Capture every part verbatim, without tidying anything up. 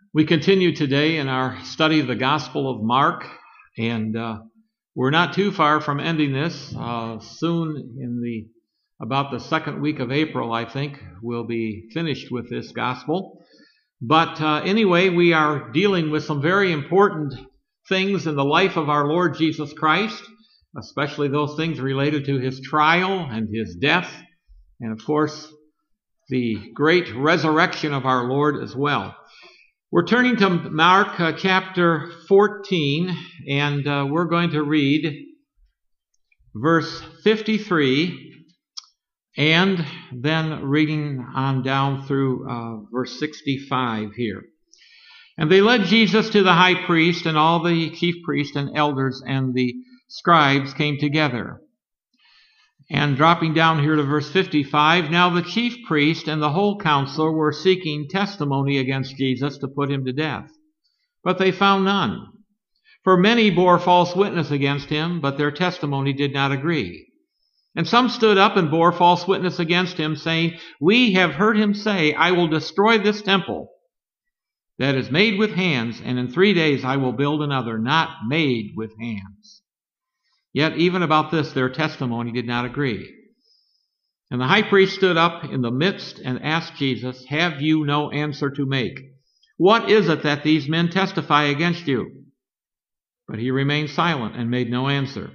We continue today in our study of the Gospel of Mark, and uh, we're not too far from ending this. Uh, soon, in the about the second week of April, I think, we'll be finished with this Gospel. But uh, anyway, we are dealing with some very important things in the life of our Lord Jesus Christ, especially those things related to His trial and His death, and of course, the great resurrection of our Lord as well. We're turning to Mark uh, chapter fourteen, and uh, we're going to read verse fifty-three, and then reading on down through uh, verse sixty-five here. And they led Jesus to the high priest, and all the chief priests and elders and the scribes came together. And dropping down here to verse fifty-five, now the chief priest and the whole council were seeking testimony against Jesus to put him to death. But they found none. For many bore false witness against him, but their testimony did not agree. And some stood up and bore false witness against him, saying, We have heard him say, I will destroy this temple that is made with hands, and in three days I will build another, not made with hands. Yet even about this their testimony did not agree. And the high priest stood up in the midst and asked Jesus, Have you no answer to make? What is it that these men testify against you? But he remained silent and made no answer.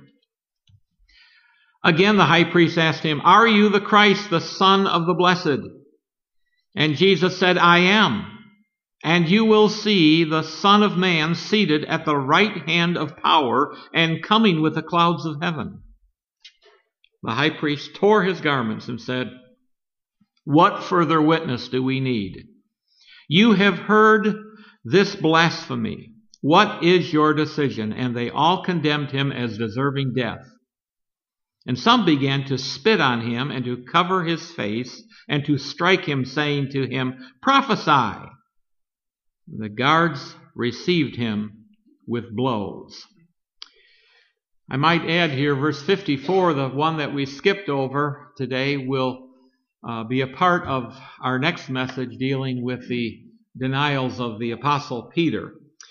Again the high priest asked him, Are you the Christ, the Son of the Blessed? And Jesus said, I am. And you will see the Son of Man seated at the right hand of power and coming with the clouds of heaven. The high priest tore his garments and said, What further witness do we need? You have heard this blasphemy. What is your decision? And they all condemned him as deserving death. And some began to spit on him and to cover his face and to strike him, saying to him, Prophesy! The guards received him with blows. I might add here, verse fifty-four, the one that we skipped over today, will uh, be a part of our next message dealing with the denials of the Apostle Peter.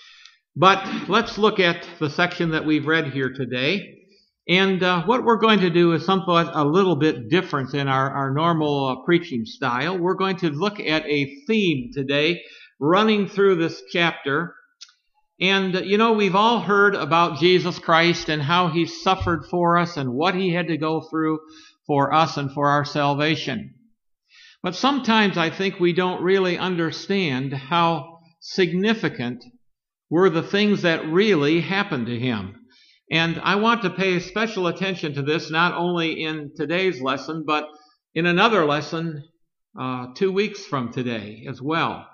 But let's look at the section that we've read here today. And uh, what we're going to do is somewhat a little bit different in our, our normal uh, preaching style. We're going to look at a theme today running through this chapter. And, you know, we've all heard about Jesus Christ and how He suffered for us and what He had to go through for us and for our salvation. But sometimes I think we don't really understand how significant were the things that really happened to Him. And I want to pay special attention to this, not only in today's lesson, but in another lesson uh, two weeks from today as well.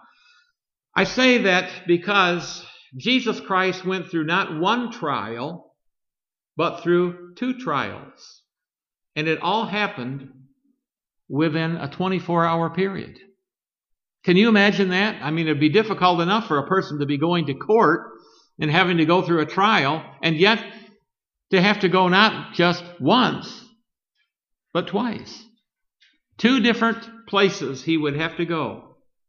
I say that because Jesus Christ went through not one trial, but through two trials. And it all happened within a twenty-four hour period. Can you imagine that? I mean, it'd be difficult enough for a person to be going to court and having to go through a trial, and yet to have to go not just once, but twice. Two different places he would have to go.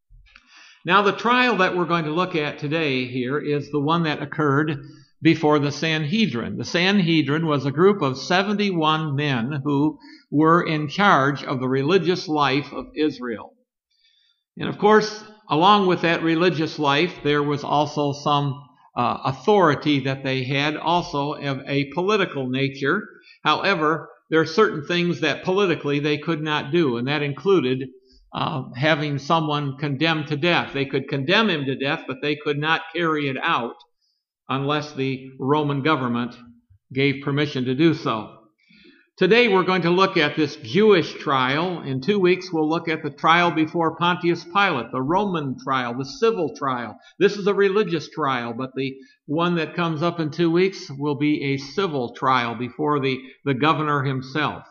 Now, the trial that we're going to look at today here is the one that occurred before the Sanhedrin. The Sanhedrin was a group of seventy-one men who were in charge of the religious life of Israel. And of course, along with that religious life, there was also some uh, authority that they had, also of a political nature. However, there are certain things that politically they could not do, and that included Uh, having someone condemned to death. They could condemn him to death, but they could not carry it out unless the Roman government gave permission to do so. Today we're going to look at this Jewish trial. In two weeks we'll look at the trial before Pontius Pilate, the Roman trial, the civil trial. This is a religious trial, but the one that comes up in two weeks will be a civil trial before the, the governor himself.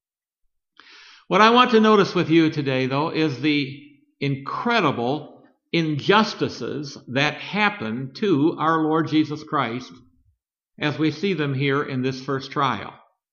What I want to notice with you today, though, is the incredible injustices that happen to our Lord Jesus Christ as we see them here in this first trial.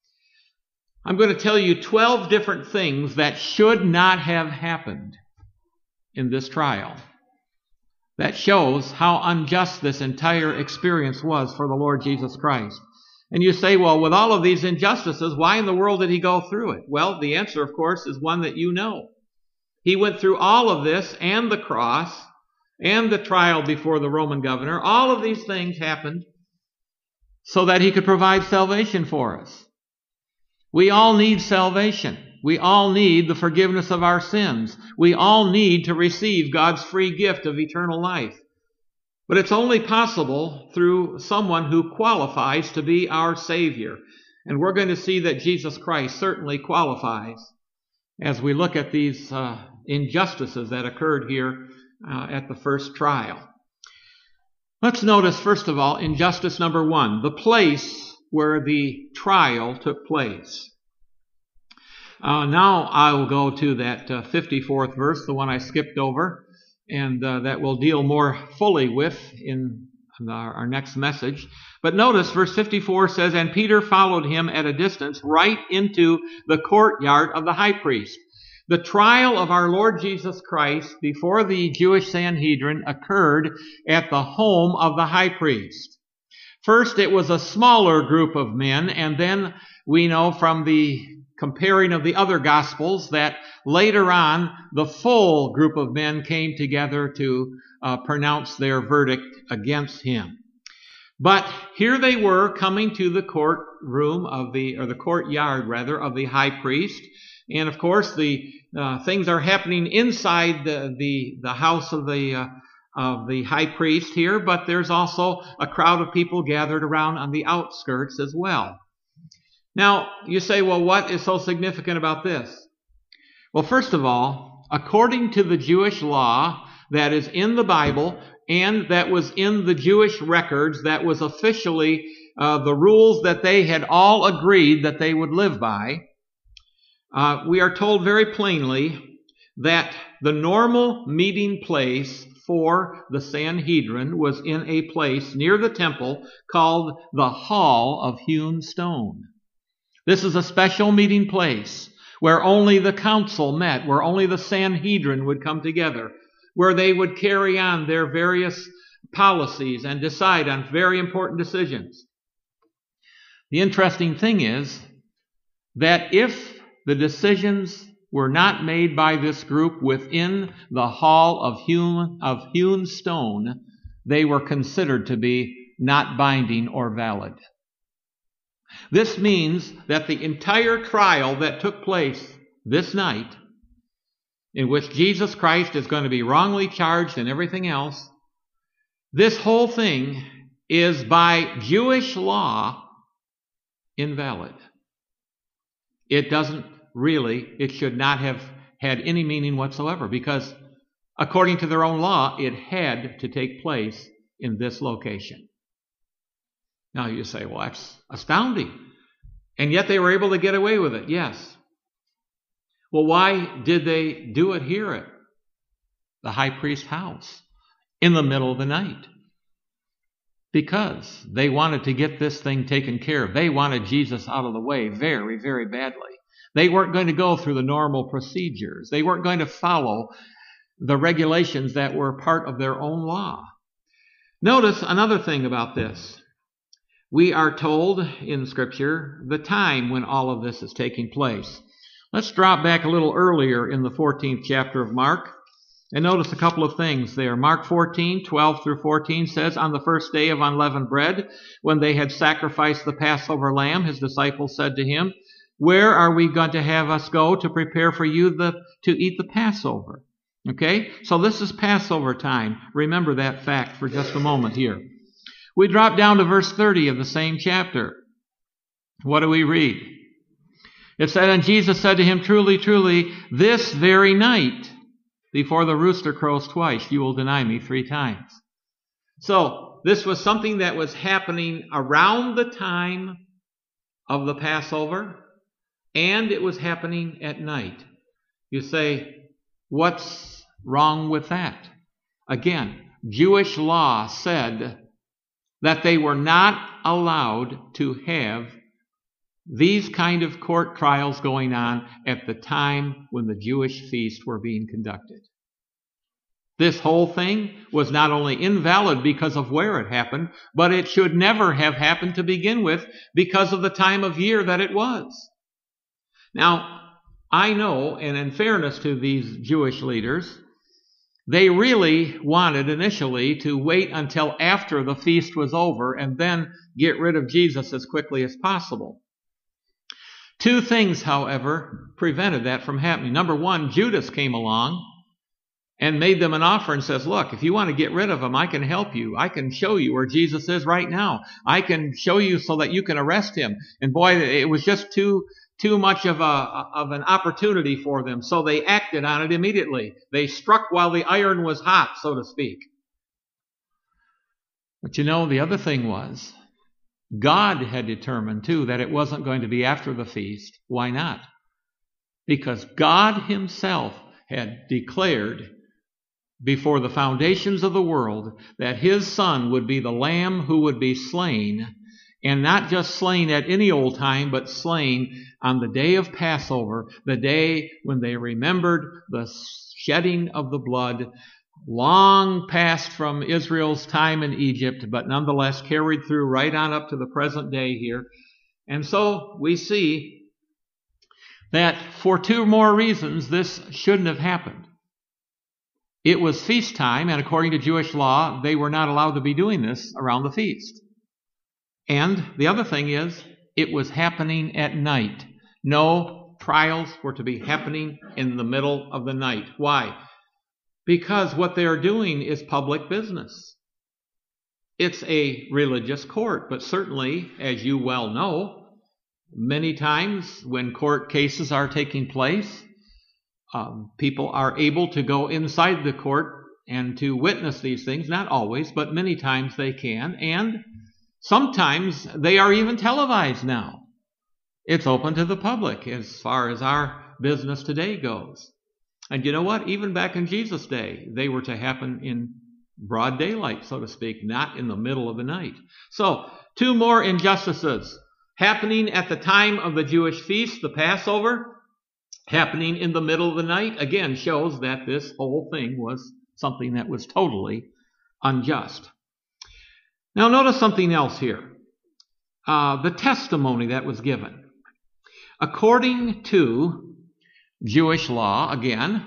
I'm going to tell you twelve different things that should not have happened in this trial. That shows how unjust this entire experience was for the Lord Jesus Christ. And you say, well, with all of these injustices, why in the world did he go through it? Well, the answer, of course, is one that you know. He went through all of this and the cross and the trial before the Roman governor. All of these things happened so that he could provide salvation for us. We all need salvation. We all need the forgiveness of our sins. We all need to receive God's free gift of eternal life. But it's only possible through someone who qualifies to be our Savior. And we're going to see that Jesus Christ certainly qualifies as we look at these uh, injustices that occurred here uh, at the first trial. Let's notice, first of all, injustice number one, the place where the trial took place. Uh, now I will go to that uh, fifty-fourth verse, the one I skipped over, and uh, that we'll deal more fully with in our, our next message. But notice verse fifty-four says, "And Peter followed him at a distance right into the courtyard of the high priest." The trial of our Lord Jesus Christ before the Jewish Sanhedrin occurred at the home of the high priest. First, it was a smaller group of men, and then we know from the comparing of the other Gospels that later on the full group of men came together to uh, pronounce their verdict against him. But here they were coming to the courtroom of the, or the courtyard rather, of the high priest. And of course the uh, things are happening inside the, the, the house of the, uh, of the high priest here, but there's also a crowd of people gathered around on the outskirts as well. Now, you say, well, what is so significant about this? Well, first of all, according to the Jewish law that is in the Bible and that was in the Jewish records, that was officially uh, the rules that they had all agreed that they would live by, uh, we are told very plainly that the normal meeting place for the Sanhedrin was in a place near the temple called the Hall of Hewn Stone. This is a special meeting place where only the council met, where only the Sanhedrin would come together, where they would carry on their various policies and decide on very important decisions. The interesting thing is that if the decisions were not made by this group within the Hall of Hewn, of hewn Stone, they were considered to be not binding or valid. This means that the entire trial that took place this night, in which Jesus Christ is going to be wrongly charged and everything else, this whole thing is by Jewish law invalid. It doesn't really, it should not have had any meaning whatsoever, because according to their own law, it had to take place in this location. Now you say, well, that's astounding. And yet they were able to get away with it. Yes. Well, why did they do it here at the high priest's house in the middle of the night? Because they wanted to get this thing taken care of. They wanted Jesus out of the way very, very badly. They weren't going to go through the normal procedures. They weren't going to follow the regulations that were part of their own law. Notice another thing about this. We are told in Scripture the time when all of this is taking place. Let's drop back a little earlier in the fourteenth chapter of Mark and notice a couple of things there. Mark fourteen, twelve through fourteen says, "On the first day of unleavened bread, when they had sacrificed the Passover lamb, his disciples said to him, 'Where are we going to have us go to prepare for you the, to eat the Passover?'" Okay, so this is Passover time. Remember that fact for just a moment here. We drop down to verse thirty of the same chapter. What do we read? It said, "And Jesus said to him, 'Truly, truly, this very night, before the rooster crows twice, you will deny me three times.'" So this was something that was happening around the time of the Passover, and it was happening at night. You say, what's wrong with that? Again, Jewish law said that they were not allowed to have these kind of court trials going on at the time when the Jewish feasts were being conducted. This whole thing was not only invalid because of where it happened, but it should never have happened to begin with because of the time of year that it was. Now, I know, and in fairness to these Jewish leaders, they really wanted initially to wait until after the feast was over and then get rid of Jesus as quickly as possible. Two things, however, prevented that from happening. Number one, Judas came along and made them an offer and says, look, if you want to get rid of him, I can help you. I can show you where Jesus is right now. I can show you so that you can arrest him. And boy, it was just too too much of a of an opportunity for them. So they acted on it immediately. They struck while the iron was hot, so to speak. But you know, the other thing was, God had determined too that it wasn't going to be after the feast. Why not? Because God himself had declared before the foundations of the world that his Son would be the Lamb who would be slain, and not just slain at any old time, but slain on the day of Passover, the day when they remembered the shedding of the blood, long past from Israel's time in Egypt, but nonetheless carried through right on up to the present day here. And so we see that for two more reasons this shouldn't have happened. It was feast time, and according to Jewish law, they were not allowed to be doing this around the feast. And the other thing is, it was happening at night. No trials were to be happening in the middle of the night. Why? Because what they are doing is public business. It's a religious court, but certainly, as you well know, many times when court cases are taking place, Um, people are able to go inside the court and to witness these things. Not always, but many times they can. And sometimes they are even televised now. It's open to the public as far as our business today goes. And you know what? Even back in Jesus' day, they were to happen in broad daylight, so to speak, not in the middle of the night. So, two more injustices happening at the time of the Jewish feast, the Passover, happening in the middle of the night, again shows that this whole thing was something that was totally unjust. Now notice something else here. Uh, the testimony that was given. According to Jewish law, again,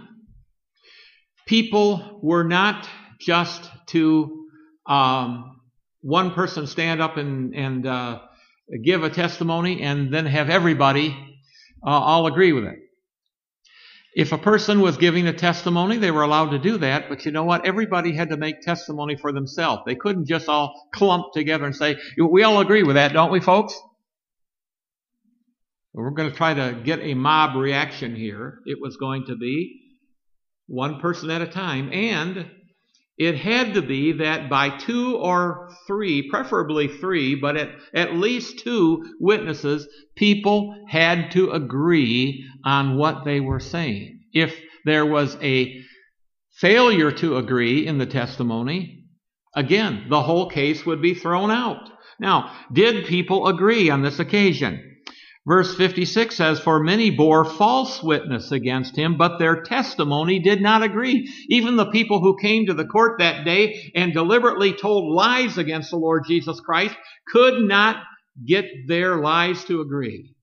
people were not just to um, one person stand up and, and uh, give a testimony and then have everybody uh, all agree with it. If a person was giving a testimony, they were allowed to do that, but you know what? Everybody had to make testimony for themselves. They couldn't just all clump together and say, we all agree with that, don't we, folks? We're going to try to get a mob reaction here. It was going to be one person at a time, and it had to be that by two or three, preferably three, but at, at least two witnesses, people had to agree on what they were saying. If there was a failure to agree in the testimony, again, the whole case would be thrown out. Now, did people agree on this occasion? Verse fifty-six says, for many bore false witness against him, but their testimony did not agree. Even the people who came to the court that day and deliberately told lies against the Lord Jesus Christ could not get their lies to agree.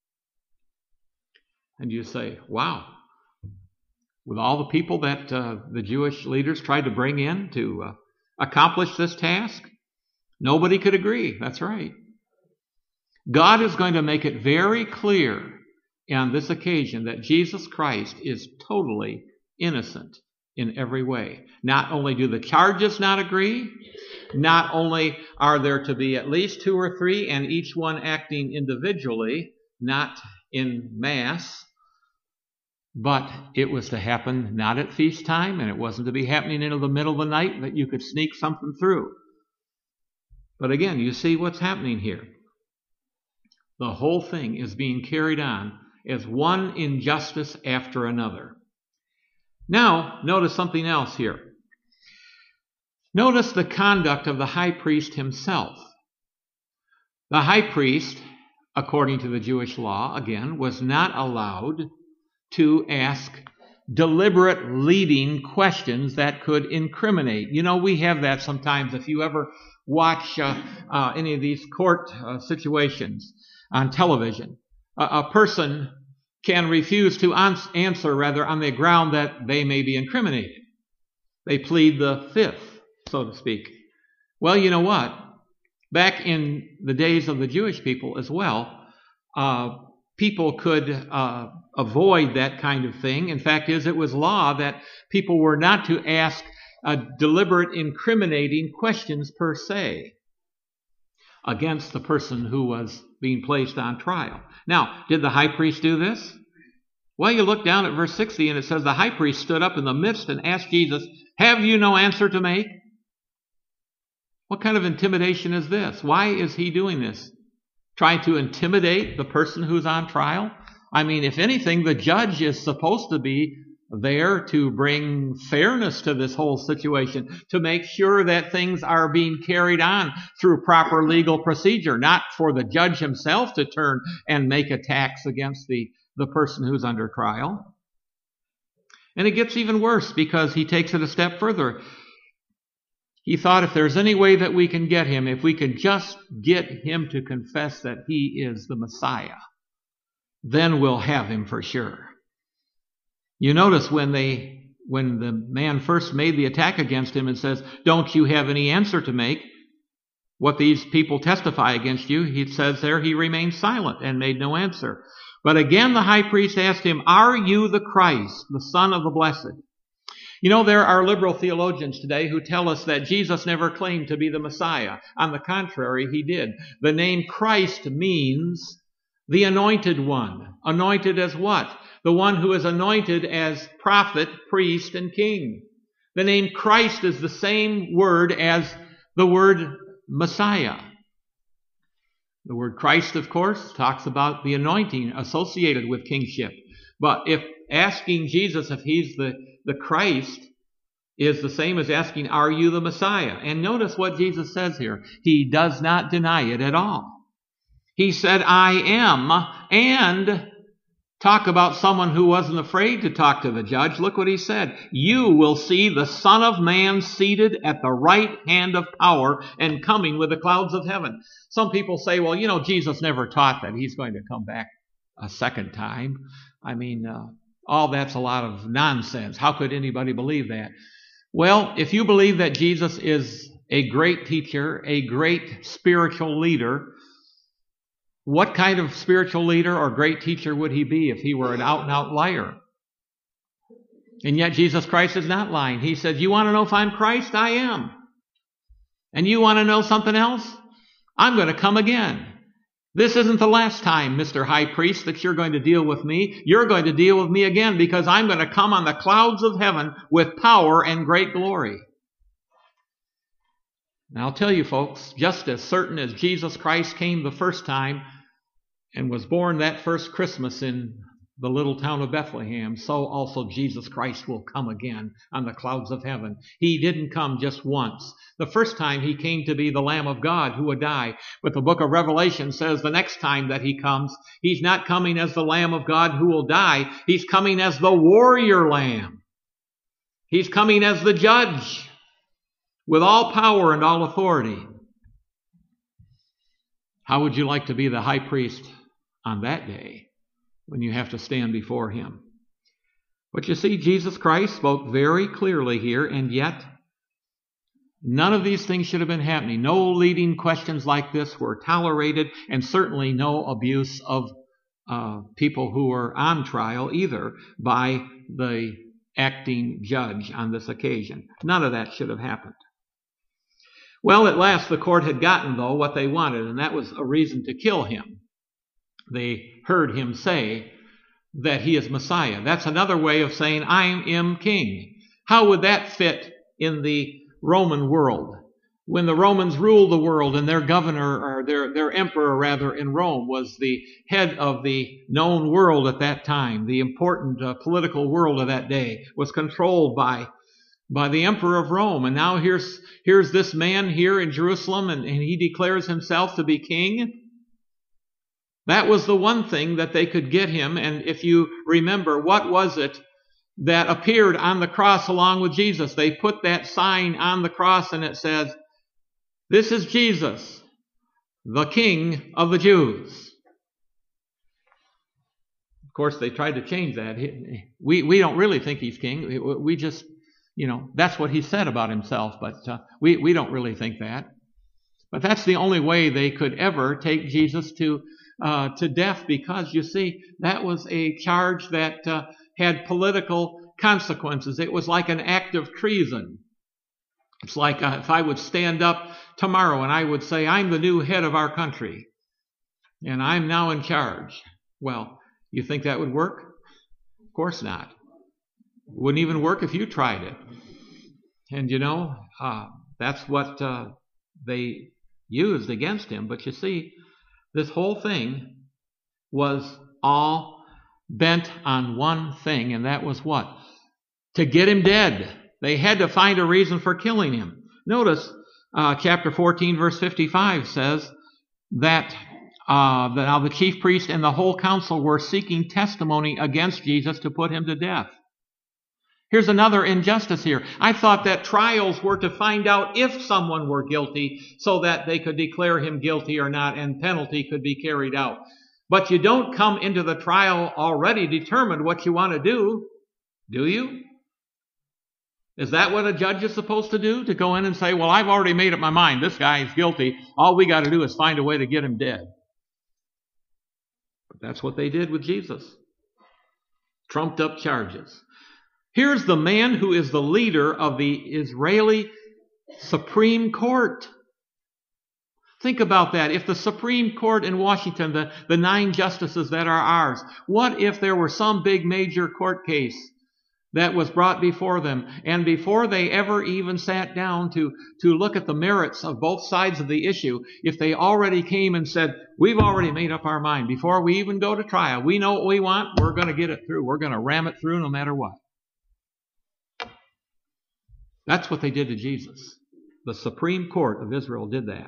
And you say, wow, with all the people that uh, the Jewish leaders tried to bring in to uh, accomplish this task, nobody could agree. That's right. God is going to make it very clear on this occasion that Jesus Christ is totally innocent in every way. Not only do the charges not agree, not only are there to be at least two or three and each one acting individually, not in mass, but it was to happen not at feast time, and it wasn't to be happening into the middle of the night that you could sneak something through. But again, you see what's happening here. The whole thing is being carried on as one injustice after another. Now, notice something else here. Notice the conduct of the high priest himself. The high priest, according to the Jewish law, again, was not allowed to ask deliberate leading questions that could incriminate. You know, we have that sometimes. If you ever watch uh, uh, any of these court uh, situations on television, a, a person can refuse to ans- answer, rather, on the ground that they may be incriminated. They plead the fifth, so to speak. Well, you know what? Back in the days of the Jewish people as well, uh, people could uh, avoid that kind of thing. In fact, is it was law that people were not to ask uh, deliberate, incriminating questions per se against the person who was being placed on trial. Now, did the high priest do this? Well, you look down at verse sixty, and it says, the high priest stood up in the midst and asked Jesus, have you no answer to make? What kind of intimidation is this? Why is he doing this? Trying to intimidate the person who's on trial? I mean, if anything, the judge is supposed to be there to bring fairness to this whole situation, to make sure that things are being carried on through proper legal procedure, not for the judge himself to turn and make attacks against the, the person who's under trial. And it gets even worse because he takes it a step further. He thought, if there's any way that we can get him, if we can just get him to confess that he is the Messiah, then we'll have him for sure. You notice when they, when the man first made the attack against him and says, don't you have any answer to make? What these people testify against you, he says there, he remained silent and made no answer. But again the high priest asked him, are you the Christ, the Son of the Blessed? You know, there are liberal theologians today who tell us that Jesus never claimed to be the Messiah. On the contrary, he did. The name Christ means the anointed one. Anointed as what? The one who is anointed as prophet, priest, and king. The name Christ is the same word as the word Messiah. The word Christ, of course, talks about the anointing associated with kingship. But if asking Jesus if he's the, the Christ is the same as asking, are you the Messiah? And notice what Jesus says here. He does not deny it at all. He said, I am, and talk about someone who wasn't afraid to talk to the judge. Look what he said. You will see the Son of Man seated at the right hand of power and coming with the clouds of heaven. Some people say, well, you know, Jesus never taught that he's going to come back a second time. I mean, uh, all that's a lot of nonsense. How could anybody believe that? Well, if you believe that Jesus is a great teacher, a great spiritual leader, what kind of spiritual leader or great teacher would he be if he were an out-and-out liar? And yet Jesus Christ is not lying. He said, you want to know if I'm Christ? I am. And you want to know something else? I'm going to come again. This isn't the last time, Mister High Priest, that you're going to deal with me. You're going to deal with me again because I'm going to come on the clouds of heaven with power and great glory. Now I'll tell you folks, just as certain as Jesus Christ came the first time and was born that first Christmas in the little town of Bethlehem, so also Jesus Christ will come again on the clouds of heaven. He didn't come just once. The first time he came to be the Lamb of God who would die. But the book of Revelation says the next time that he comes, he's not coming as the Lamb of God who will die. He's coming as the warrior lamb. He's coming as the judge with all power and all authority. How would you like to be the high priest on that day when you have to stand before him? But you see, Jesus Christ spoke very clearly here, and yet none of these things should have been happening. No leading questions like this were tolerated, and certainly no abuse of uh, people who were on trial either by the acting judge on this occasion. None of that should have happened. Well, at last the court had gotten, though, what they wanted, and that was a reason to kill him. They heard him say that he is Messiah. That's another way of saying, I am king. How would that fit in the Roman world? When the Romans ruled the world and their governor, or their, their emperor rather, in Rome was the head of the known world at that time, the important uh, political world of that day, was controlled by by the emperor of Rome. And now here's, here's this man here in Jerusalem, and, and he declares himself to be king. That was the one thing that they could get him. And if you remember, what was it that appeared on the cross along with Jesus. They put that sign on the cross and it says, "This is Jesus, the King of the Jews." Of course, they tried to change that. We, we don't really think he's king. We just, you know, that's what he said about himself, but uh, we, we don't really think that. But that's the only way they could ever take Jesus to uh, to death, because, you see, that was a charge that uh, had political consequences. It was like an act of treason. It's like uh, if I would stand up tomorrow and I would say, "I'm the new head of our country, and I'm now in charge." Well, you think that would work? Of course not. It wouldn't even work if you tried it. And, you know, uh, that's what uh, they used against him. But you see, this whole thing was all bent on one thing, and that was what? To get him dead. They had to find a reason for killing him. Notice uh, chapter fourteen, verse fifty-five says that uh, that now the chief priest and the whole council were seeking testimony against Jesus to put him to death. Here's another injustice here. I thought that trials were to find out if someone were guilty so that they could declare him guilty or not and penalty could be carried out. But you don't come into the trial already determined what you want to do, do you? Is that what a judge is supposed to do? To go in and say, "Well, I've already made up my mind. This guy is guilty. All we got to do is find a way to get him dead." But that's what they did with Jesus. Trumped up charges. Here's the man who is the leader of the Israeli Supreme Court. Think about that. If the Supreme Court in Washington, the, the nine justices that are ours, what if there were some big major court case that was brought before them, and before they ever even sat down to, to look at the merits of both sides of the issue, if they already came and said, "We've already made up our mind before we even go to trial. We know what we want. We're going to get it through. We're going to ram it through no matter what." That's what they did to Jesus. The Supreme Court of Israel did that.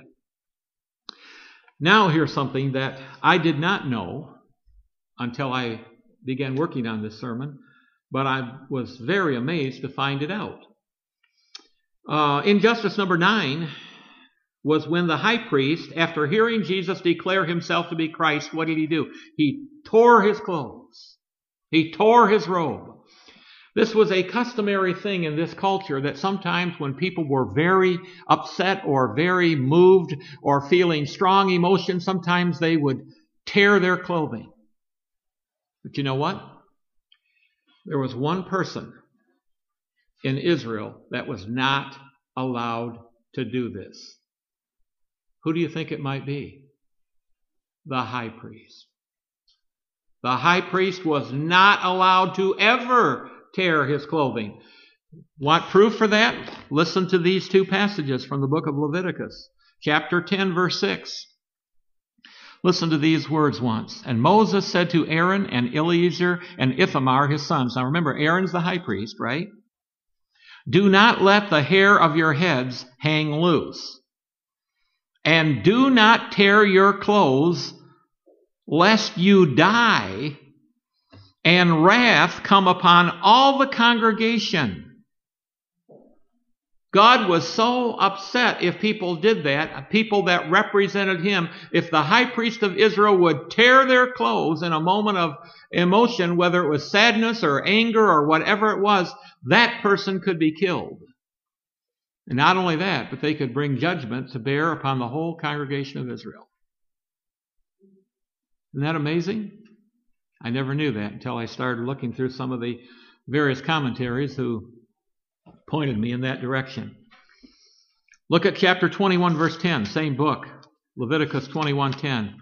Now here's something that I did not know until I began working on this sermon, but I was very amazed to find it out. Uh, injustice number nine was when the high priest, after hearing Jesus declare himself to be Christ, what did he do? He tore his clothes. He tore his robe. This was a customary thing in this culture, that sometimes when people were very upset or very moved or feeling strong emotion, sometimes they would tear their clothing. But you know what? There was one person in Israel that was not allowed to do this. Who do you think it might be? The high priest. The high priest was not allowed to ever tear his clothing. Want proof for that? Listen to these two passages from the book of Leviticus, chapter ten, verse six. Listen to these words once. "And Moses said to Aaron and Eleazar and Ithamar, his sons." Now remember, Aaron's the high priest, right? "Do not let the hair of your heads hang loose. And do not tear your clothes, lest you die, and wrath come upon all the congregation." God was so upset if people did that, people that represented him. If the high priest of Israel would tear their clothes in a moment of emotion, whether it was sadness or anger or whatever it was, that person could be killed. And not only that, but they could bring judgment to bear upon the whole congregation of Israel. Isn't that amazing? I never knew that until I started looking through some of the various commentaries who pointed me in that direction. Look at chapter twenty-one, verse ten, same book, Leviticus twenty-one ten.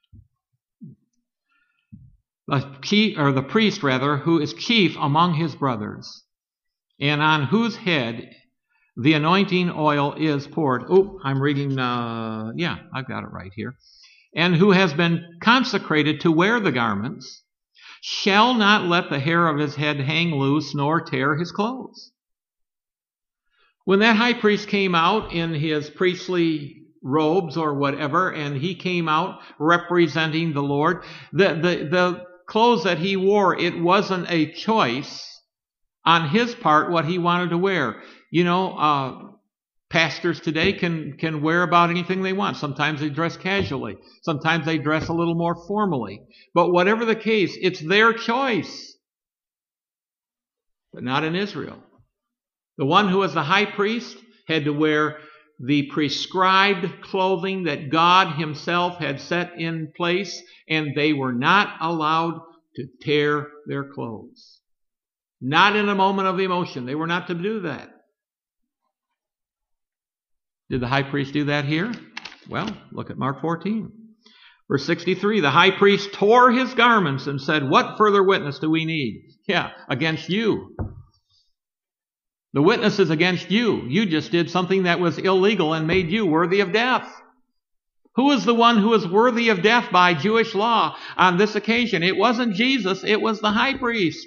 The chief, or the priest rather, who is chief among his brothers, and on whose head the anointing oil is poured. Oh, I'm reading, uh, yeah, I've got it right here. "And who has been consecrated to wear the garments, shall not let the hair of his head hang loose, nor tear his clothes." When that high priest came out in his priestly robes or whatever, and he came out representing the Lord, the, the, the clothes that he wore, it wasn't a choice. on his part what he wanted to wear. You know, uh, pastors today can, can wear about anything they want. Sometimes they dress casually. Sometimes they dress a little more formally. But whatever the case, it's their choice. But not in Israel. The one who was the high priest had to wear the prescribed clothing that God himself had set in place, and they were not allowed to tear their clothes. Not in a moment of emotion. They were not to do that. Did the high priest do that here? Well, look at Mark fourteen. Verse sixty-three, the high priest tore his garments and said, "What further witness do we need?" Yeah, against you. The witness is against you. You just did something that was illegal and made you worthy of death. Who is the one who is worthy of death by Jewish law on this occasion? It wasn't Jesus, it was the high priest.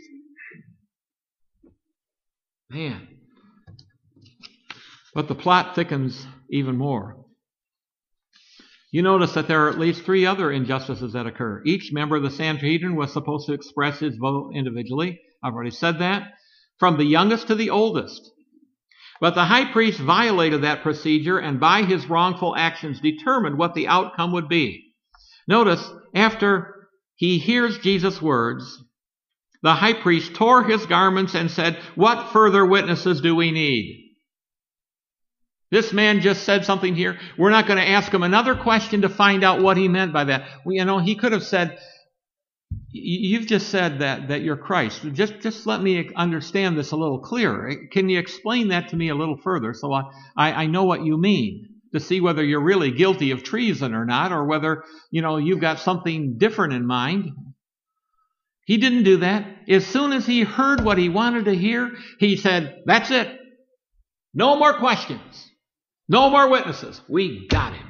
Man. But the plot thickens even more. You notice that there are at least three other injustices that occur. Each member of the Sanhedrin was supposed to express his vote individually. I've already said that. From the youngest to the oldest. But the high priest violated that procedure and by his wrongful actions determined what the outcome would be. Notice, after he hears Jesus' words, the high priest tore his garments and said, "What further witnesses do we need?" This man just said something here. We're not going to ask him another question to find out what he meant by that. Well, you know, he could have said, "You've just said that, that you're Christ. Just, just let me understand this a little clearer. Can you explain that to me a little further so I, I, I know what you mean, to see whether you're really guilty of treason or not, or whether, you know, you've got something different in mind?" He didn't do that. As soon as he heard what he wanted to hear, he said, "That's it. No more questions. No more witnesses. We got him."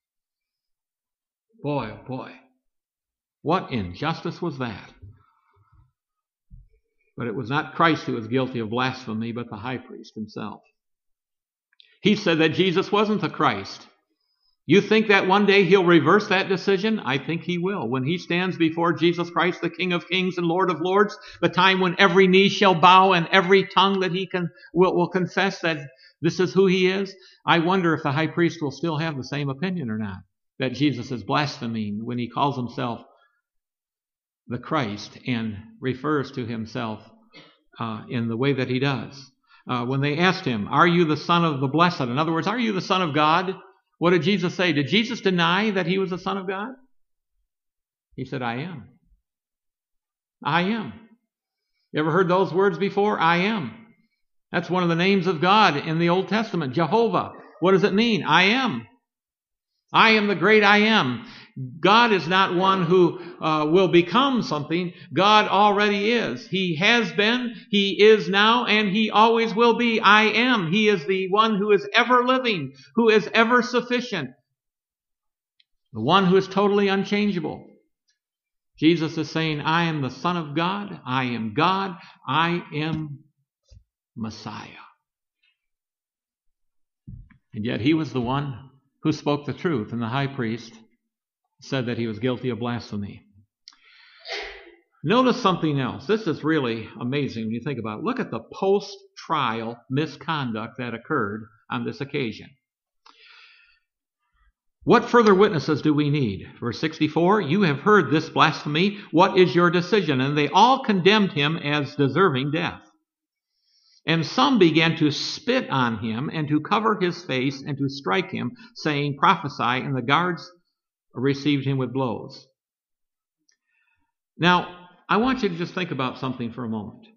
Boy, oh boy. What injustice was that? But it was not Christ who was guilty of blasphemy, but the high priest himself. He said that Jesus wasn't the Christ. You think that one day he'll reverse that decision? I think he will. When he stands before Jesus Christ, the King of Kings and Lord of Lords, the time when every knee shall bow and every tongue that he can will, will confess that this is who he is, I wonder if the high priest will still have the same opinion or not, that Jesus is blaspheming when he calls himself the Christ and refers to himself uh, in the way that he does. Uh, when they asked him, "Are you the Son of the Blessed?" In other words, are you the Son of God? What did Jesus say? Did Jesus deny that he was the Son of God? He said, "I am. I am." You ever heard those words before? I am. That's one of the names of God in the Old Testament, Jehovah. What does it mean? I am. I am the great I am. God is not one who uh, will become something. God already is. He has been, he is now, and he always will be. I am. He is the one who is ever living, who is ever sufficient, the one who is totally unchangeable. Jesus is saying, "I am the Son of God. I am God. I am Messiah." And yet he was the one who spoke the truth, and the high priest said that he was guilty of blasphemy. Notice something else. This is really amazing when you think about it. Look at the post-trial misconduct that occurred on this occasion. What further witnesses do we need? Verse sixty-four, "You have heard this blasphemy. What is your decision?" And they all condemned him as deserving death. And some began to spit on him and to cover his face and to strike him, saying, "Prophesy," and the guards received him with blows. Now, I want you to just think about something for a moment.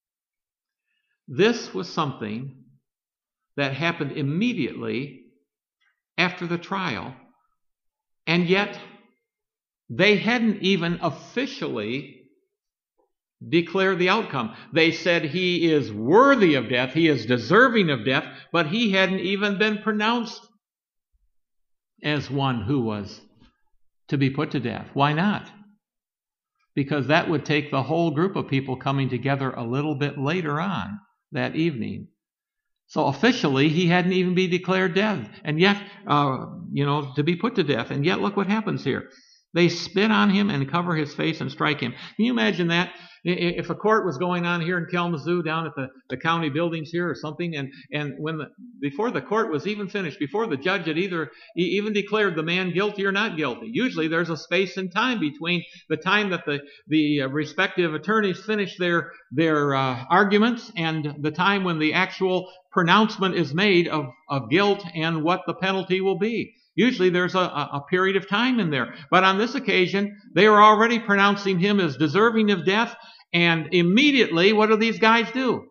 This was something that happened immediately after the trial, and yet they hadn't even officially declared the outcome. They said he is worthy of death, he is deserving of death, but he hadn't even been pronounced as one who was to be put to death. Why not? Because that would take the whole group of people coming together a little bit later on that evening. So officially, he hadn't even been declared dead, and yet, uh, you know, to be put to death. And yet, look what happens here. They spit on him and cover his face and strike him. Can you imagine that? If a court was going on here in Kalamazoo, down at the, the county buildings here or something, and, and when the, before the court was even finished, before the judge had either even declared the man guilty or not guilty, usually there's a space in time between the time that the, the respective attorneys finish their, their uh, arguments and the time when the actual pronouncement is made of, of guilt and what the penalty will be. Usually there's a, a period of time in there. But on this occasion, they were already pronouncing him as deserving of death, and immediately, what do these guys do?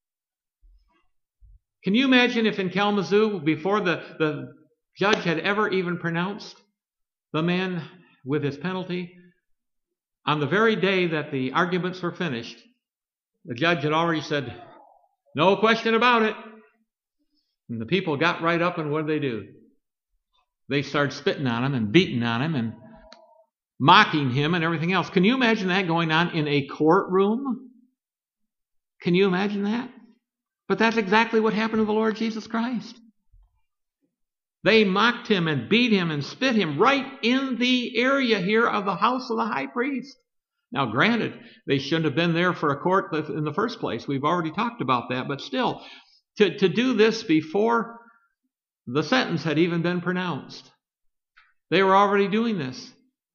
Can you imagine if in Kalamazoo, before the, the judge had ever even pronounced the man with his penalty, on the very day that the arguments were finished, the judge had already said, "No question about it." And the people got right up, and what did they do? They started spitting on him and beating on him and mocking him and everything else. Can you imagine that going on in a courtroom? Can you imagine that? But that's exactly what happened to the Lord Jesus Christ. They mocked him and beat him and spit him right in the area here of the house of the high priest. Now, granted, they shouldn't have been there for a court in the first place. We've already talked about that. But still, to, to do this before the sentence had even been pronounced. They were already doing this.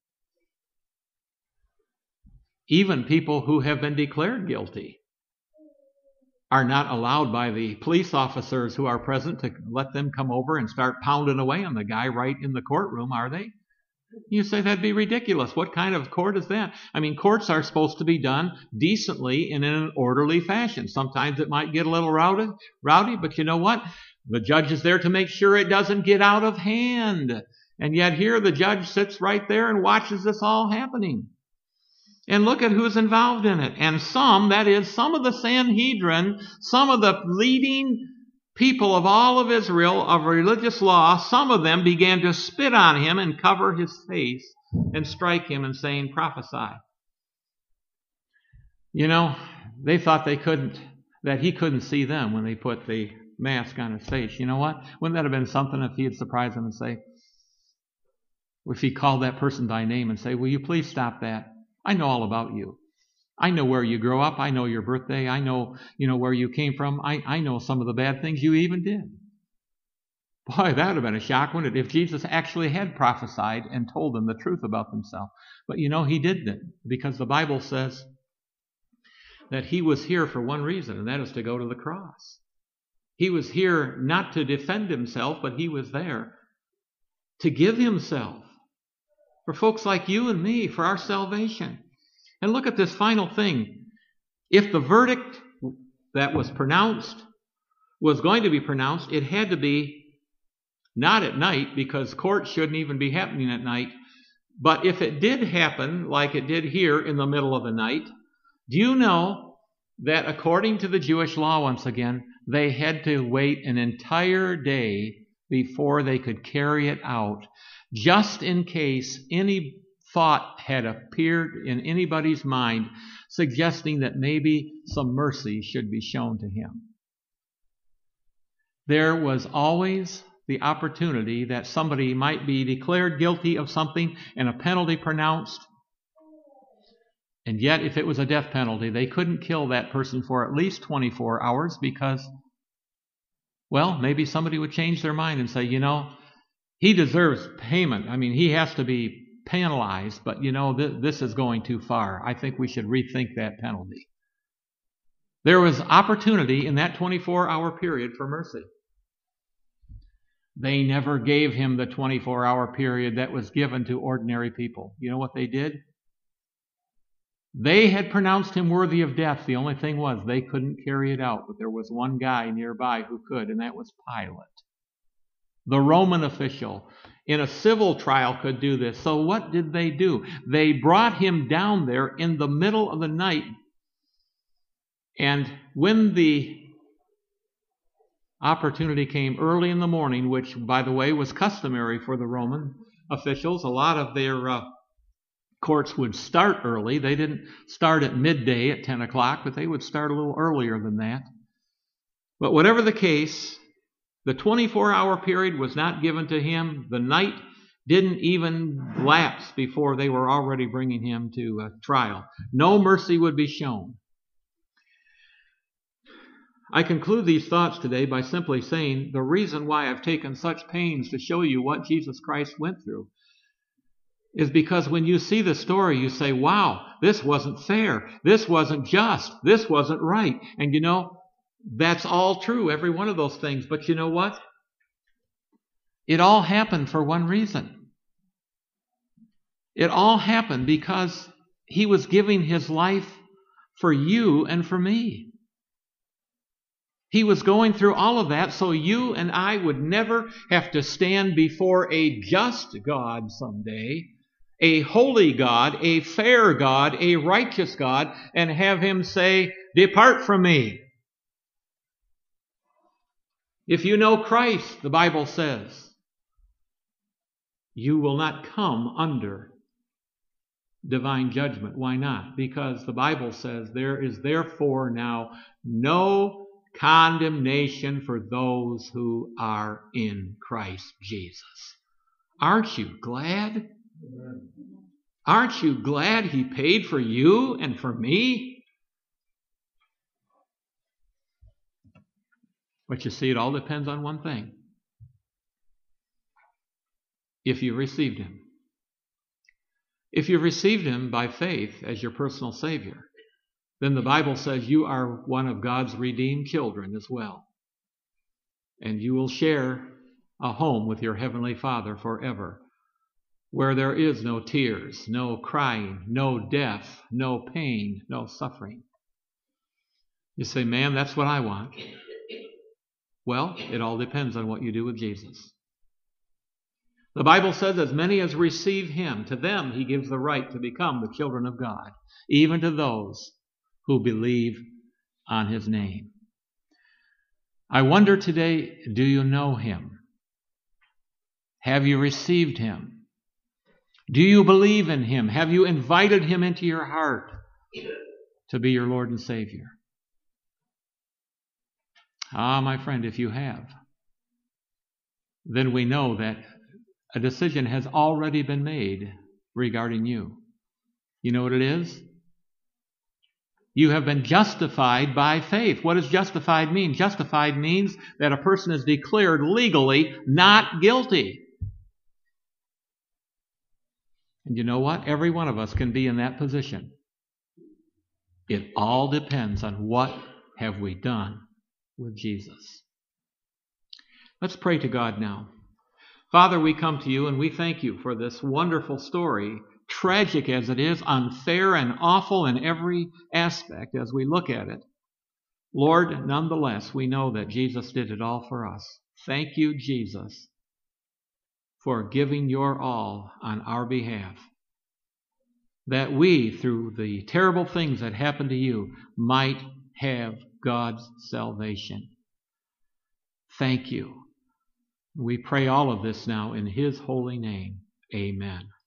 Even people who have been declared guilty are not allowed by the police officers who are present to let them come over and start pounding away on the guy right in the courtroom, are they? You say that'd be ridiculous. What kind of court is that? I mean, courts are supposed to be done decently and in an orderly fashion. Sometimes it might get a little rowdy, rowdy, but you know what? The judge is there to make sure it doesn't get out of hand. And yet here the judge sits right there and watches this all happening. And look at who's involved in it. And some, that is, some of the Sanhedrin, some of the leading people of all of Israel of religious law, some of them began to spit on him and cover his face and strike him and saying, "Prophesy." You know, they thought they couldn't, that he couldn't see them when they put the mask on his face. You know what? Wouldn't that have been something if he had surprised them and say, if he called that person by name and say, "Will you please stop that? I know all about you. I know where you grew up. I know your birthday. I know, you know, where you came from. I, I know some of the bad things you even did." Boy, that would have been a shock, wouldn't it, if Jesus actually had prophesied and told them the truth about themselves. But you know, he didn't, because the Bible says that he was here for one reason, and that is to go to the cross. He was here not to defend himself, but he was there to give himself for folks like you and me, for our salvation. And look at this final thing. If the verdict that was pronounced was going to be pronounced, it had to be not at night, because court shouldn't even be happening at night. But if it did happen like it did here in the middle of the night, do you know that according to the Jewish law, once again, they had to wait an entire day before they could carry it out, just in case any thought had appeared in anybody's mind suggesting that maybe some mercy should be shown to him. There was always the opportunity that somebody might be declared guilty of something and a penalty pronounced. And yet, if it was a death penalty, they couldn't kill that person for at least twenty-four hours because, well, maybe somebody would change their mind and say, you know, he deserves payment. I mean, he has to be penalized, but you know, th- this is going too far. I think we should rethink that penalty. There was opportunity in that twenty-four hour period for mercy. They never gave him the twenty-four hour period that was given to ordinary people. You know what they did? They had pronounced him worthy of death. The only thing was they couldn't carry it out. But there was one guy nearby who could, and that was Pilate. The Roman official in a civil trial could do this. So what did they do? They brought him down there in the middle of the night. And when the opportunity came early in the morning, which, by the way, was customary for the Roman officials, a lot of their uh, courts would start early. They didn't start at midday at ten o'clock, but they would start a little earlier than that. But whatever the case, the twenty-four hour period was not given to him. The night didn't even lapse before they were already bringing him to uh, trial. No mercy would be shown. I conclude these thoughts today by simply saying the reason why I've taken such pains to show you what Jesus Christ went through is because when you see the story, you say, wow, this wasn't fair. This wasn't just. This wasn't right. And you know, that's all true, every one of those things. But you know what? It all happened for one reason. It all happened because he was giving his life for you and for me. He was going through all of that so you and I would never have to stand before a just God someday, a holy God, a fair God, a righteous God, and have him say, depart from me. If you know Christ, the Bible says, you will not come under divine judgment. Why not? Because the Bible says there is therefore now no condemnation for those who are in Christ Jesus. Aren't you glad? Aren't you glad he paid for you and for me? But you see, it all depends on one thing. If you received him. If you received him by faith as your personal Savior, then the Bible says you are one of God's redeemed children as well. And you will share a home with your Heavenly Father forever, where there is no tears, no crying, no death, no pain, no suffering. You say, man, that's what I want. Well, it all depends on what you do with Jesus. The Bible says, as many as receive him, to them he gives the right to become the children of God, even to those who believe on his name. I wonder today, do you know him? Have you received him? Do you believe in him? Have you invited him into your heart to be your Lord and Savior? Ah, my friend, if you have, then we know that a decision has already been made regarding you. You know what it is? You have been justified by faith. What does justified mean? Justified means that a person is declared legally not guilty. And you know what? Every one of us can be in that position. It all depends on what have we done with Jesus. Let's pray to God now. Father, we come to you and we thank you for this wonderful story, tragic as it is, unfair and awful in every aspect as we look at it. Lord, nonetheless, we know that Jesus did it all for us. Thank you, Jesus, for giving your all on our behalf, that we, through the terrible things that happened to you, might have God's salvation. Thank you. We pray all of this now in his holy name. Amen.